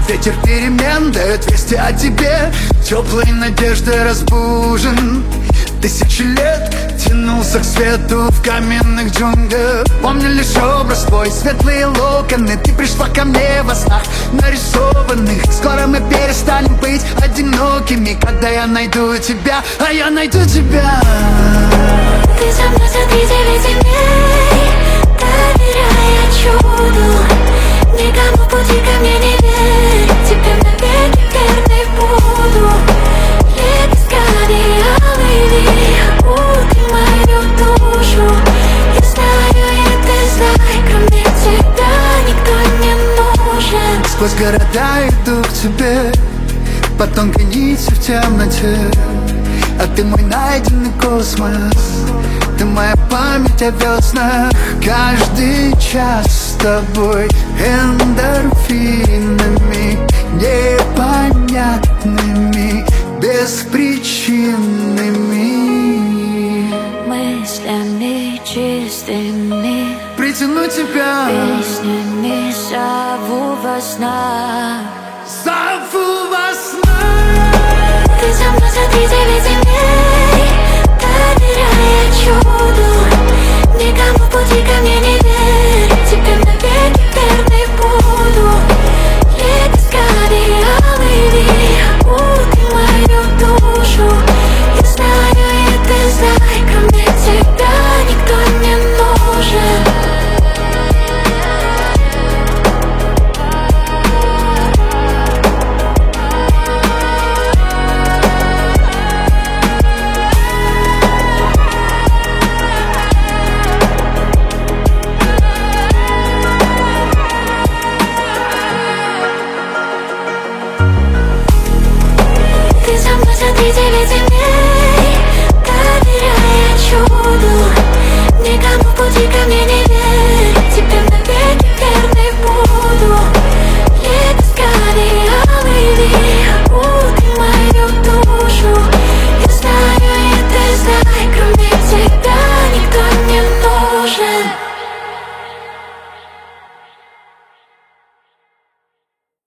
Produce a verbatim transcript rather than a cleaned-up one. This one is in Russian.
Ветер перемен дает вести о тебе, теплой надеждой разбужен. Тысячи лет тянулся к свету в каменных джунглях. Помню лишь образ твой, светлые локоны. Ты пришла ко мне во снах нарисованных. Скоро мы перестанем быть одинокими, когда я найду тебя, а я найду тебя. Ты со мной за тридевять земель, доверяя чуду. Никому пути ко мне не верь, тебе навеки верной буду. Лепестками алый укрой мою душу. Я знаю, и ты знай, кроме тебя никто не нужен. Сквозь города иду к тебе, по тонкой нити в темноте. А ты мой найденный космос, ты моя память о веснах. Каждый час с тобой эндорфинами непонятными, беспричинными, мыслями чистыми, притяну тебя, песнями зову во снах. зову во снах. Ты со мной за тридевять земель, доверяя чуду. Никому пути ко мне не верь, тебе навеки верной буду. Лепестками алый укрой мою душу. Я знаю, и ты знай, кроме тебя никто не нужен. Ты со мной за тридевять земель, доверяя чуду. Никому пути ко мне не